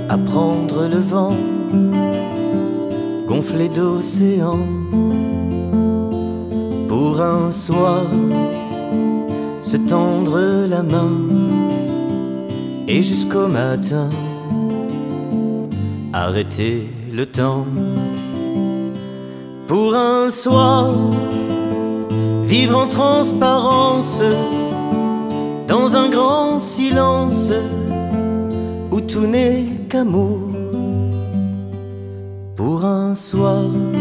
à prendre le vent gonflé d'océan pour un soir se tendre la main et jusqu'au matin arrêter le temps pour un soir vivre en transparence dans un grand silence où tout n'est qu'amour pour un soir